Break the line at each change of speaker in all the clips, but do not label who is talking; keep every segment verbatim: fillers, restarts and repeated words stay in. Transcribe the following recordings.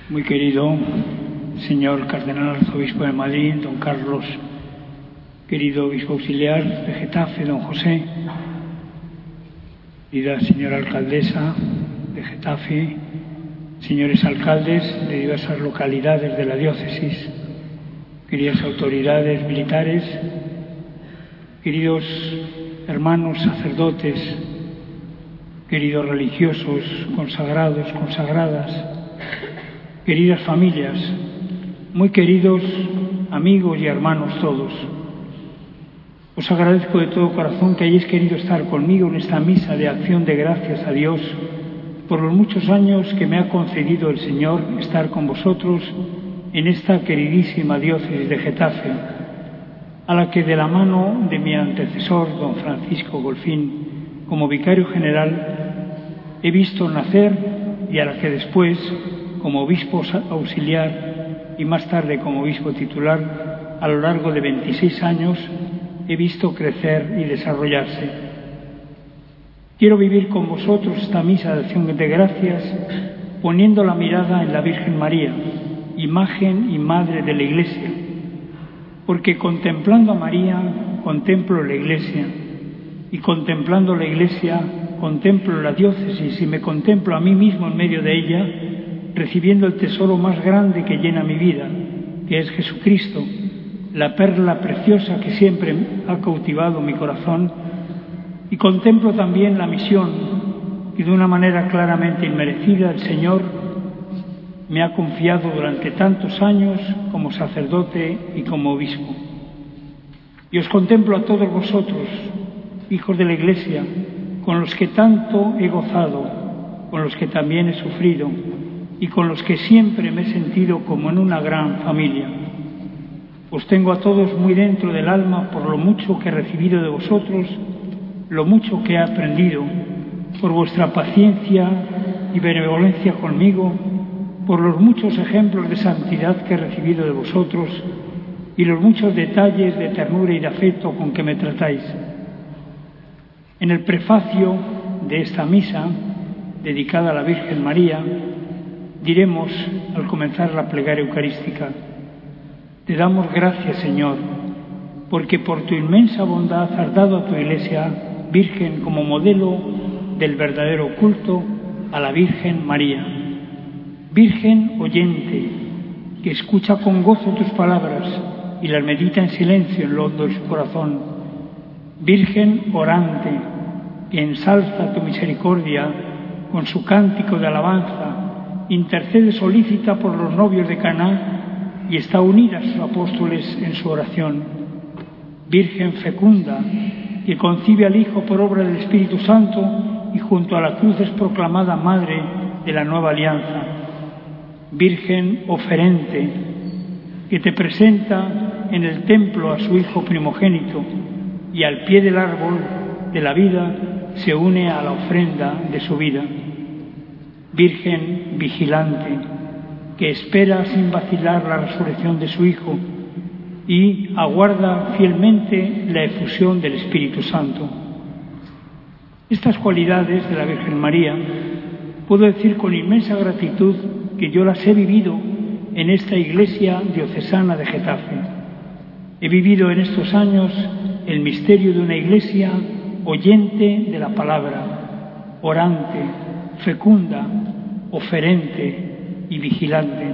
Muy querido señor Cardenal Arzobispo de Madrid, don Carlos, querido Obispo Auxiliar de Getafe, don José, querida señora Alcaldesa de Getafe, señores alcaldes de diversas localidades de la diócesis, queridas autoridades militares, queridos hermanos sacerdotes, queridos religiosos, consagrados, consagradas, queridas familias, muy queridos amigos y hermanos todos. Os agradezco de todo corazón que hayáis querido estar conmigo en esta misa de acción de gracias a Dios por los muchos años que me ha concedido el Señor estar con vosotros en esta queridísima diócesis de Getafe, a la que de la mano de mi antecesor, don Francisco Golfín, como vicario general, he visto nacer y a la que después, como obispo auxiliar y más tarde como obispo titular, a lo largo de veintiséis años, he visto crecer y desarrollarse. Quiero vivir con vosotros esta misa de acción de gracias poniendo la mirada en la Virgen María, imagen y madre de la Iglesia, porque contemplando a María contemplo la Iglesia y contemplando la Iglesia contemplo la diócesis y me contemplo a mí mismo en medio de ella, recibiendo el tesoro más grande que llena mi vida, que es Jesucristo, la perla preciosa que siempre ha cautivado mi corazón, y contemplo también la misión que de una manera claramente inmerecida el Señor me ha confiado durante tantos años como sacerdote y como obispo. Y os contemplo a todos vosotros, hijos de la Iglesia, con los que tanto he gozado, con los que también he sufrido y con los que siempre me he sentido como en una gran familia. Os tengo a todos muy dentro del alma por lo mucho que he recibido de vosotros, lo mucho que he aprendido, por vuestra paciencia y benevolencia conmigo, por los muchos ejemplos de santidad que he recibido de vosotros y los muchos detalles de ternura y de afecto con que me tratáis. En el prefacio de esta misa, dedicada a la Virgen María, diremos, al comenzar la plegaria eucarística: te damos gracias, Señor, porque por tu inmensa bondad has dado a tu Iglesia Virgen como modelo del verdadero culto a la Virgen María. Virgen oyente, que escucha con gozo tus palabras y las medita en silencio en lo hondo de su corazón. Virgen orante, que ensalza tu misericordia con su cántico de alabanza, intercede solícita por los novios de Caná y está unida a sus apóstoles en su oración. Virgen fecunda, que concibe al Hijo por obra del Espíritu Santo y junto a la cruz es proclamada Madre de la nueva alianza. Virgen oferente, que te presenta en el templo a su Hijo primogénito y al pie del árbol de la vida se une a la ofrenda de su vida. Virgen vigilante, que espera sin vacilar la resurrección de su Hijo y aguarda fielmente la efusión del Espíritu Santo. Estas cualidades de la Virgen María puedo decir con inmensa gratitud que yo las he vivido en esta iglesia diocesana de Getafe. He vivido en estos años el misterio de una iglesia oyente de la palabra, orante, fecunda, oferente y vigilante.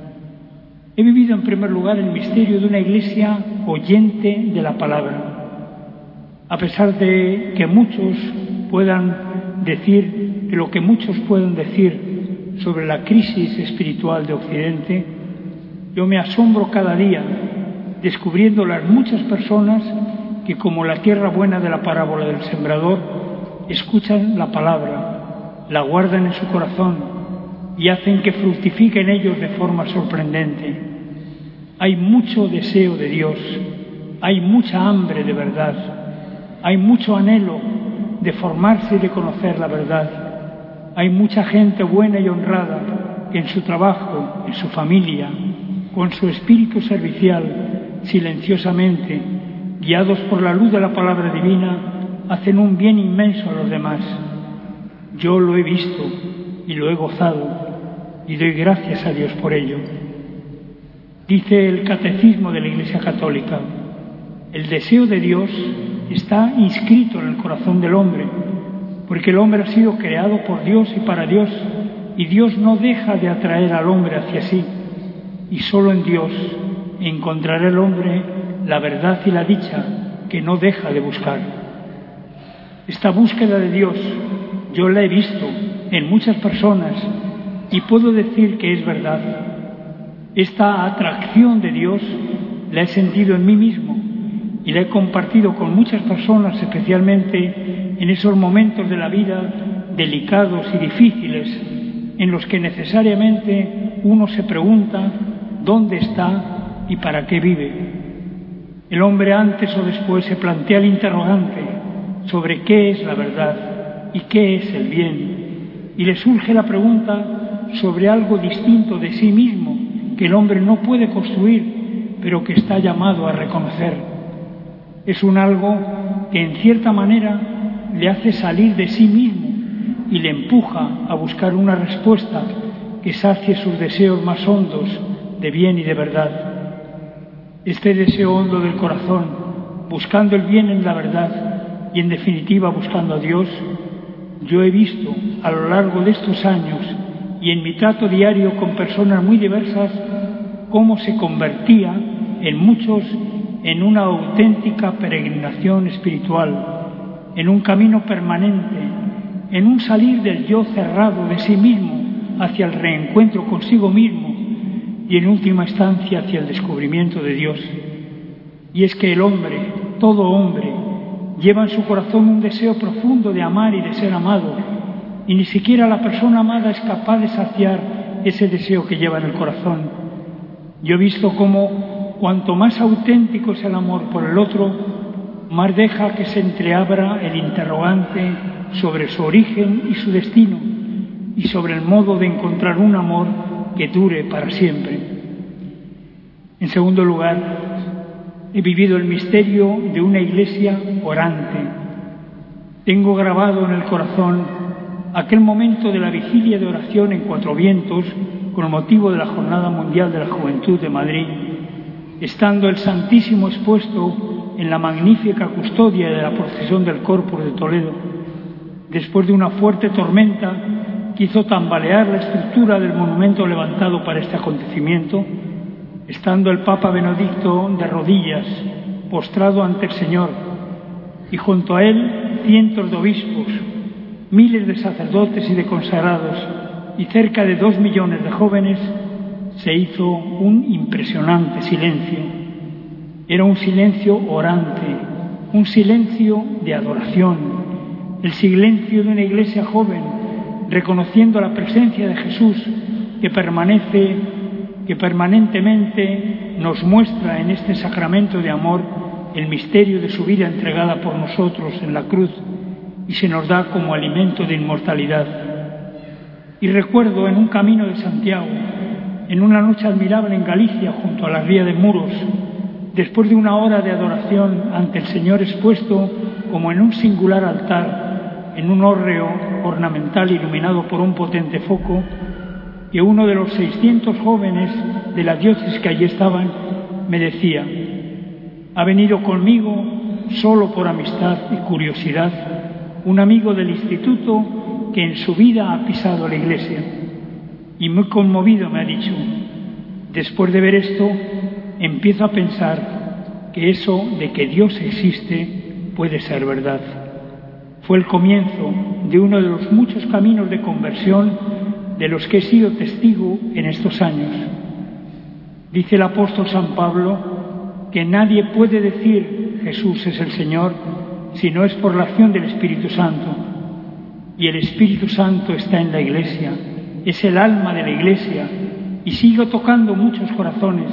He vivido en primer lugar el misterio de una iglesia oyente de la palabra. A pesar de que muchos puedan decir, de lo que muchos puedan decir sobre la crisis espiritual de Occidente, yo me asombro cada día descubriendo las muchas personas que, como la tierra buena de la parábola del sembrador, escuchan la palabra, la guardan en su corazón y hacen que fructifique en ellos de forma sorprendente. Hay mucho deseo de Dios, hay mucha hambre de verdad, hay mucho anhelo de formarse y de conocer la verdad. Hay mucha gente buena y honrada que en su trabajo, en su familia, con su espíritu servicial, silenciosamente, guiados por la luz de la palabra divina, hacen un bien inmenso a los demás. Yo lo he visto y lo he gozado. y doy gracias a Dios por ello. Dice el Catecismo de la Iglesia Católica: el deseo de Dios está inscrito en el corazón del hombre, porque el hombre ha sido creado por Dios y para Dios, y Dios no deja de atraer al hombre hacia sí, y solo en Dios encontrará el hombre la verdad y la dicha que no deja de buscar. Esta búsqueda de Dios yo la he visto en muchas personas y puedo decir que es verdad. Esta atracción de Dios la he sentido en mí mismo y la he compartido con muchas personas, especialmente en esos momentos de la vida delicados y difíciles en los que necesariamente uno se pregunta dónde está y para qué vive. El hombre antes o después se plantea el interrogante sobre qué es la verdad y qué es el bien, y le surge la pregunta sobre algo distinto de sí mismo que el hombre no puede construir, pero que está llamado a reconocer. Es un algo que en cierta manera le hace salir de sí mismo y le empuja a buscar una respuesta que sacie sus deseos más hondos de bien y de verdad. Este deseo hondo del corazón, buscando el bien en la verdad y en definitiva buscando a Dios, yo he visto a lo largo de estos años y en mi trato diario con personas muy diversas cómo se convertía en muchos en una auténtica peregrinación espiritual, en un camino permanente, en un salir del yo cerrado de sí mismo hacia el reencuentro consigo mismo y en última instancia hacia el descubrimiento de Dios. Y es que el hombre, todo hombre, lleva en su corazón un deseo profundo de amar y de ser amado, y ni siquiera la persona amada es capaz de saciar ese deseo que lleva en el corazón. Yo he visto cómo cuanto más auténtico es el amor por el otro, más deja que se entreabra el interrogante sobre su origen y su destino, y sobre el modo de encontrar un amor que dure para siempre. En segundo lugar, he vivido el misterio de una iglesia orante. Tengo grabado en el corazón aquel momento de la vigilia de oración en Cuatro Vientos con motivo de la Jornada Mundial de la Juventud de Madrid, estando el Santísimo expuesto en la magnífica custodia de la procesión del Corpus de Toledo, después de una fuerte tormenta que hizo tambalear la estructura del monumento levantado para este acontecimiento, estando el Papa Benedicto de rodillas, postrado ante el Señor, y junto a él cientos de obispos, miles de sacerdotes y de consagrados, y cerca de dos millones de jóvenes, se hizo un impresionante silencio. Era un silencio orante, un silencio de adoración, el silencio de una iglesia joven, reconociendo la presencia de Jesús que permanece, que permanentemente nos muestra en este sacramento de amor el misterio de su vida entregada por nosotros en la cruz y se nos da como alimento de inmortalidad. Y recuerdo en un camino de Santiago, en una noche admirable en Galicia, junto a la ría de Muros, después de una hora de adoración ante el Señor expuesto como en un singular altar, en un hórreo ornamental iluminado por un potente foco, que uno de los seiscientos jóvenes de la diócesis que allí estaban me decía: ha venido conmigo solo por amistad y curiosidad un amigo del instituto que en su vida ha pisado la iglesia. Y muy conmovido me ha dicho: después de ver esto, empiezo a pensar que eso de que Dios existe puede ser verdad. Fue el comienzo de uno de los muchos caminos de conversión de los que he sido testigo en estos años. Dice el apóstol San Pablo que nadie puede decir Jesús es el Señor si no es por la acción del Espíritu Santo. Y el Espíritu Santo está en la Iglesia, es el alma de la Iglesia y sigue tocando muchos corazones.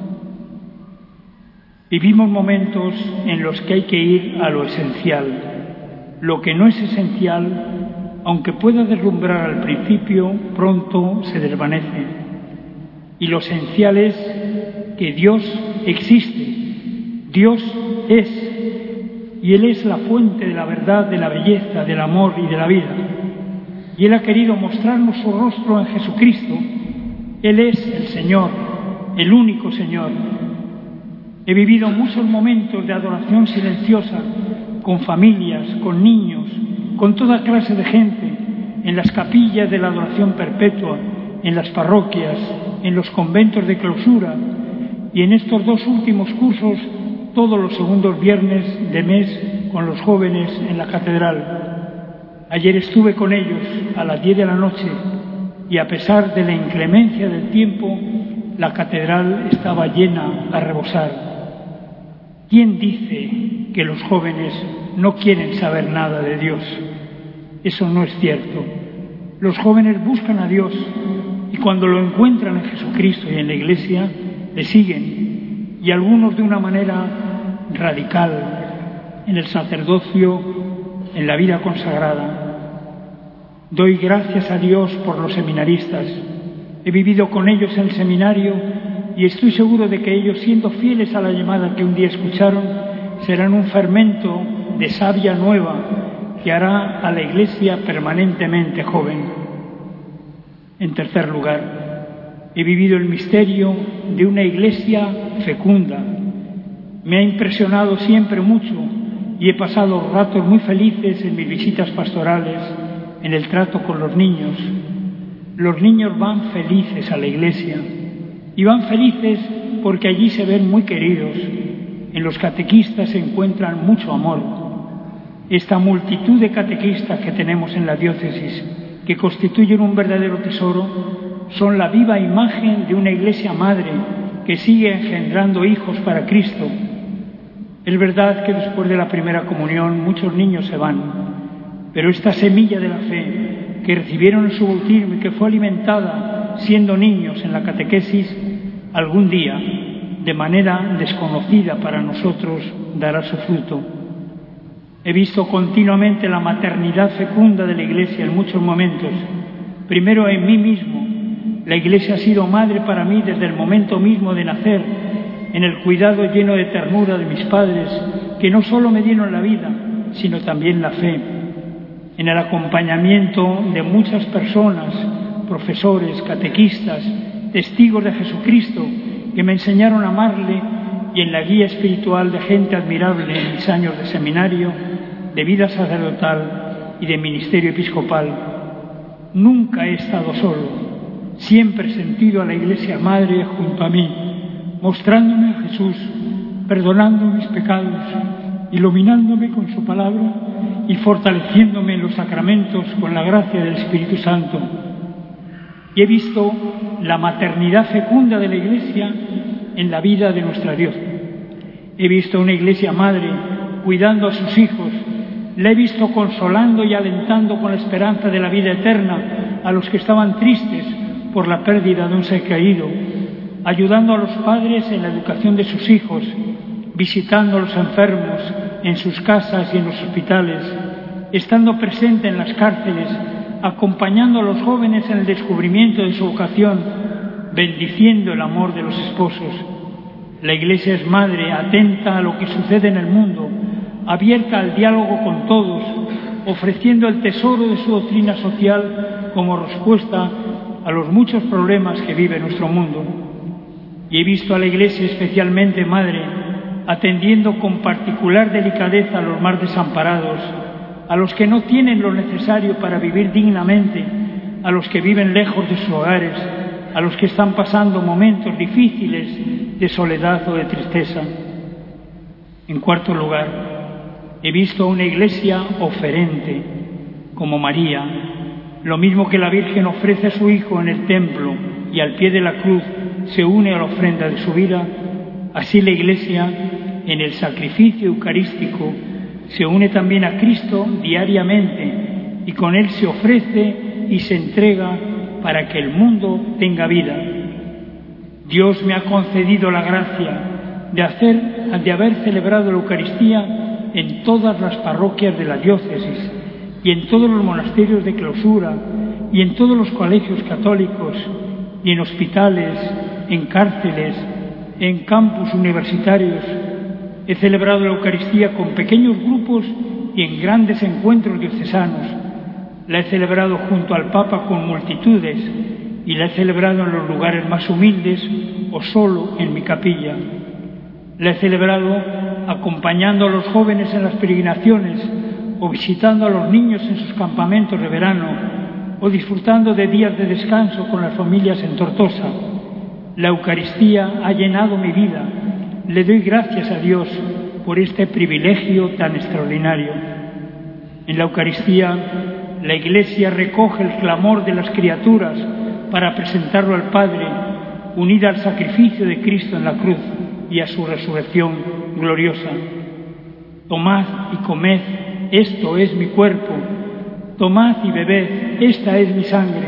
Vivimos momentos en los que hay que ir a lo esencial. Lo que no es esencial, aunque pueda deslumbrar al principio, pronto se desvanece. Y lo esencial es que Dios existe, Dios es, y Él es la fuente de la verdad, de la belleza, del amor y de la vida. Y Él ha querido mostrarnos su rostro en Jesucristo Él es el Señor, el único Señor. He vivido muchos momentos de adoración silenciosa, con familias, con niños, con toda clase de gente, en las capillas de la adoración perpetua, en las parroquias, en los conventos de clausura y en estos dos últimos cursos todos los segundos viernes de mes con los jóvenes en la catedral. Ayer estuve con ellos a las diez de la noche y a pesar de la inclemencia del tiempo, la catedral estaba llena a rebosar. ¿Quién dice que los jóvenes no quieren saber nada de Dios? Eso no es cierto. Los jóvenes buscan a Dios y cuando lo encuentran en Jesucristo y en la Iglesia, le siguen, y algunos de una manera radical, en el sacerdocio, en la vida consagrada. Doy gracias a Dios por los seminaristas. He vivido con ellos en el seminario y estoy seguro de que ellos, siendo fieles a la llamada que un día escucharon, serán un fermento de savia nueva que hará a la Iglesia permanentemente joven. En tercer lugar, he vivido el misterio de una Iglesia fecunda. Me ha impresionado siempre mucho y he pasado ratos muy felices en mis visitas pastorales, en el trato con los niños. Los niños van felices a la Iglesia y van felices porque allí se ven muy queridos. En los catequistas se encuentran mucho amor. Esta multitud de catequistas que tenemos en la diócesis, que constituyen un verdadero tesoro, son la viva imagen de una Iglesia madre que sigue engendrando hijos para Cristo. Es verdad que después de la primera comunión muchos niños se van, pero esta semilla de la fe que recibieron en su bautismo y que fue alimentada siendo niños en la catequesis, algún día, de manera desconocida para nosotros, dará su fruto. He visto continuamente la maternidad fecunda de la Iglesia en muchos momentos. Primero en mí mismo. La Iglesia ha sido madre para mí desde el momento mismo de nacer, en el cuidado lleno de ternura de mis padres, que no solo me dieron la vida, sino también la fe. En el acompañamiento de muchas personas, profesores, catequistas, testigos de Jesucristo, que me enseñaron a amarle, y en la guía espiritual de gente admirable en mis años de seminario, de vida sacerdotal y de ministerio episcopal. Nunca he estado solo, siempre he sentido a la Iglesia Madre junto a mí, mostrándome a Jesús, perdonando mis pecados, iluminándome con su palabra y fortaleciéndome en los sacramentos con la gracia del Espíritu Santo. Y he visto la maternidad fecunda de la Iglesia en la vida de nuestra diócesis. He visto una Iglesia madre cuidando a sus hijos. La he visto consolando y alentando con la esperanza de la vida eterna a los que estaban tristes por la pérdida de un ser querido, ayudando a los padres en la educación de sus hijos, visitando a los enfermos en sus casas y en los hospitales, estando presente en las cárceles, acompañando a los jóvenes en el descubrimiento de su vocación, bendiciendo el amor de los esposos. La Iglesia es madre, atenta a lo que sucede en el mundo, abierta al diálogo con todos, ofreciendo el tesoro de su doctrina social como respuesta a los muchos problemas que vive nuestro mundo. Y he visto a la Iglesia especialmente madre, atendiendo con particular delicadeza a los más desamparados, a los que no tienen lo necesario para vivir dignamente, a los que viven lejos de sus hogares, a los que están pasando momentos difíciles de soledad o de tristeza. En cuarto lugar, he visto a una Iglesia oferente, como María, lo mismo que la Virgen ofrece a su Hijo en el templo y al pie de la cruz se une a la ofrenda de su vida, así la Iglesia, en el sacrificio eucarístico, se une también a Cristo diariamente y con Él se ofrece y se entrega para que el mundo tenga vida. Dios me ha concedido la gracia de, hacer, de haber celebrado la Eucaristía en todas las parroquias de la diócesis y en todos los monasterios de clausura y en todos los colegios católicos y en hospitales, en cárceles, en campus universitarios. He celebrado la Eucaristía con pequeños grupos y en grandes encuentros diocesanos. La he celebrado junto al Papa con multitudes y la he celebrado en los lugares más humildes o solo en mi capilla. La he celebrado acompañando a los jóvenes en las peregrinaciones o visitando a los niños en sus campamentos de verano o disfrutando de días de descanso con las familias en Tortosa. La Eucaristía ha llenado mi vida. Le doy gracias a Dios por este privilegio tan extraordinario. En la Eucaristía, la Iglesia recoge el clamor de las criaturas para presentarlo al Padre, unida al sacrificio de Cristo en la cruz y a su resurrección gloriosa. Tomad y comed, esto es mi cuerpo. Tomad y bebed, esta es mi sangre.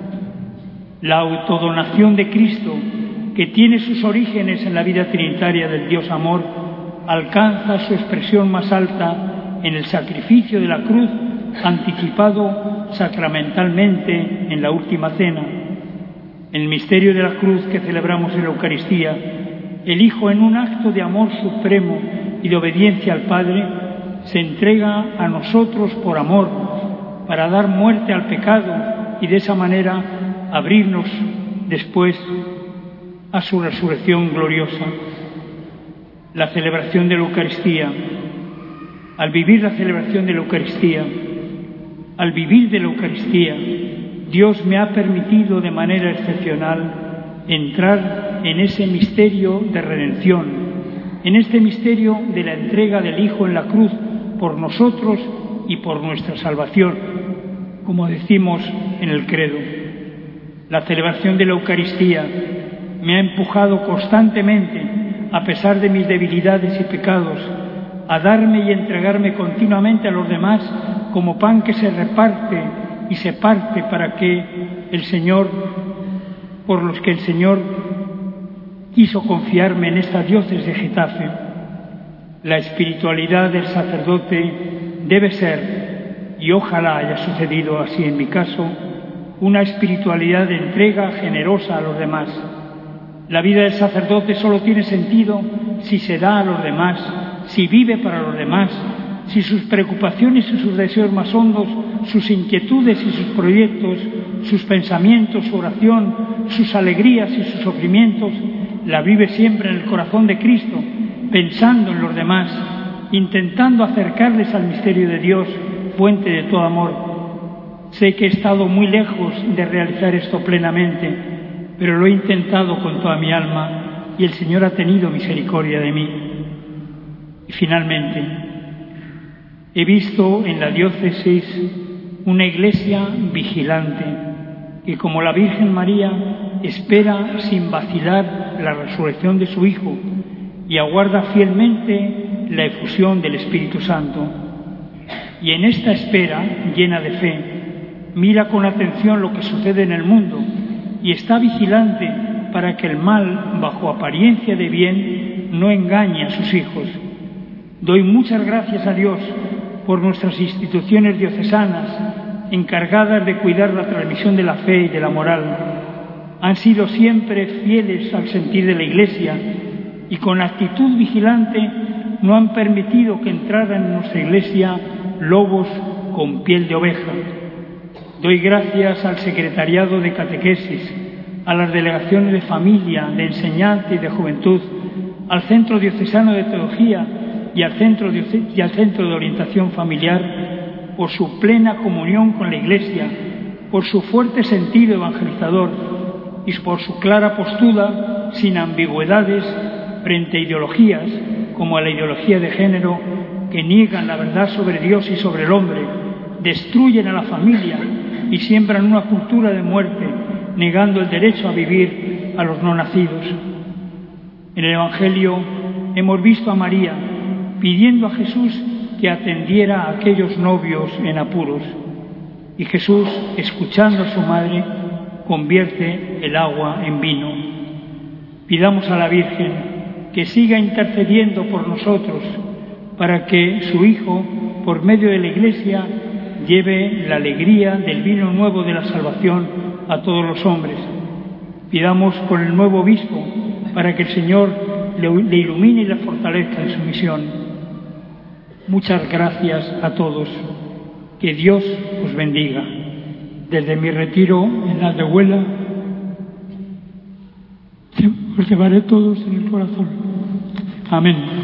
La autodonación de Cristo, que tiene sus orígenes en la vida trinitaria del Dios Amor, alcanza su expresión más alta en el sacrificio de la cruz, anticipado sacramentalmente en la última cena. En el misterio de la cruz que celebramos en la Eucaristía, el Hijo, en un acto de amor supremo y de obediencia al Padre, se entrega a nosotros por amor, para dar muerte al pecado y de esa manera abrirnos después a su resurrección gloriosa. La celebración de la Eucaristía, al vivir la celebración de la Eucaristía, al vivir de la Eucaristía, Dios me ha permitido de manera excepcional entrar en ese misterio de redención, en este misterio de la entrega del Hijo en la cruz por nosotros y por nuestra salvación, como decimos en el credo. La celebración de la Eucaristía me ha empujado constantemente, a pesar de mis debilidades y pecados, a darme y entregarme continuamente a los demás como pan que se reparte y se parte para que el Señor, por los que el Señor quiso confiarme en esta diócesis de Getafe. La espiritualidad del sacerdote debe ser, y ojalá haya sucedido así en mi caso, una espiritualidad de entrega generosa a los demás. La vida del sacerdote solo tiene sentido si se da a los demás, si vive para los demás, si sus preocupaciones y sus deseos más hondos, sus inquietudes y sus proyectos, sus pensamientos, su oración, sus alegrías y sus sufrimientos, la vive siempre en el corazón de Cristo, pensando en los demás, intentando acercarles al misterio de Dios, fuente de todo amor. Sé que he estado muy lejos de realizar esto plenamente, pero lo he intentado con toda mi alma y el Señor ha tenido misericordia de mí. Y finalmente, he visto en la diócesis una iglesia vigilante que, como la Virgen María, espera sin vacilar la resurrección de su Hijo y aguarda fielmente la efusión del Espíritu Santo. Y en esta espera, llena de fe, mira con atención lo que sucede en el mundo y está vigilante para que el mal, bajo apariencia de bien, no engañe a sus hijos. Doy muchas gracias a Dios por nuestras instituciones diocesanas, encargadas de cuidar la transmisión de la fe y de la moral. Han sido siempre fieles al sentir de la Iglesia y con actitud vigilante no han permitido que entraran en nuestra Iglesia lobos con piel de oveja. Doy gracias al Secretariado de Catequesis, a las delegaciones de familia, de enseñanza y de juventud, al Centro Diocesano de Teología y al Centro, y al Centro de Orientación Familiar por su plena comunión con la Iglesia, por su fuerte sentido evangelizador y por su clara postura sin ambigüedades frente a ideologías como a la ideología de género que niegan la verdad sobre Dios y sobre el hombre, destruyen a la familia y siembran una cultura de muerte, negando el derecho a vivir a los no nacidos. En el Evangelio hemos visto a María pidiendo a Jesús que atendiera a aquellos novios en apuros. Y Jesús, escuchando a su madre, convierte el agua en vino. Pidamos a la Virgen que siga intercediendo por nosotros para que su Hijo, por medio de la Iglesia, lleve la alegría del vino nuevo de la salvación a todos los hombres. Pidamos por el nuevo obispo para que el Señor le ilumine y le fortalezca en su misión. Muchas gracias a todos. Que Dios os bendiga. Desde mi retiro en Aldehuela Os llevaré todos en el corazón. Amén.